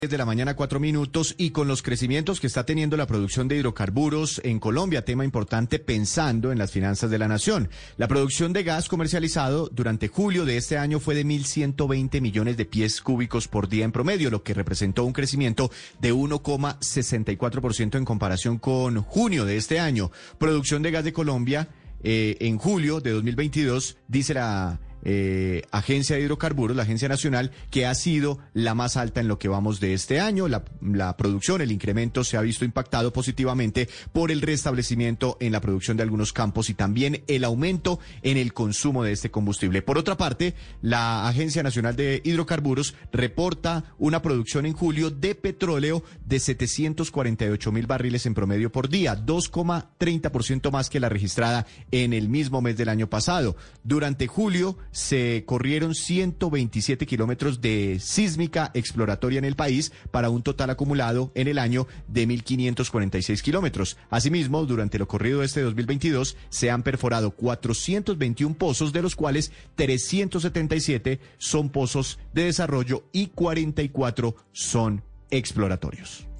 De la mañana, 4 minutos, y con los crecimientos que está teniendo la producción de hidrocarburos en Colombia, tema importante pensando en las finanzas de la nación. La producción de gas comercializado durante julio de este año fue de 1.120 millones de pies cúbicos por día en promedio, lo que representó un crecimiento de 1,64% en comparación con junio de este año. Producción de gas de Colombia en julio de 2022, dice la Agencia de Hidrocarburos, la Agencia Nacional, que ha sido la más alta en lo que vamos de este año. La producción, el incremento se ha visto impactado positivamente por el restablecimiento en la producción de algunos campos y también el aumento en el consumo de este combustible. Por otra parte, la Agencia Nacional de Hidrocarburos reporta una producción en julio de petróleo de 748.000 barriles en promedio por día, 2,30% más que la registrada en el mismo mes del año pasado. Durante julio se corrieron 127 kilómetros de sísmica exploratoria en el país para un total acumulado en el año de 1.546 kilómetros. Asimismo, durante lo corrido de este 2022 se han perforado 421 pozos, de los cuales 377 son pozos de desarrollo y 44 son exploratorios.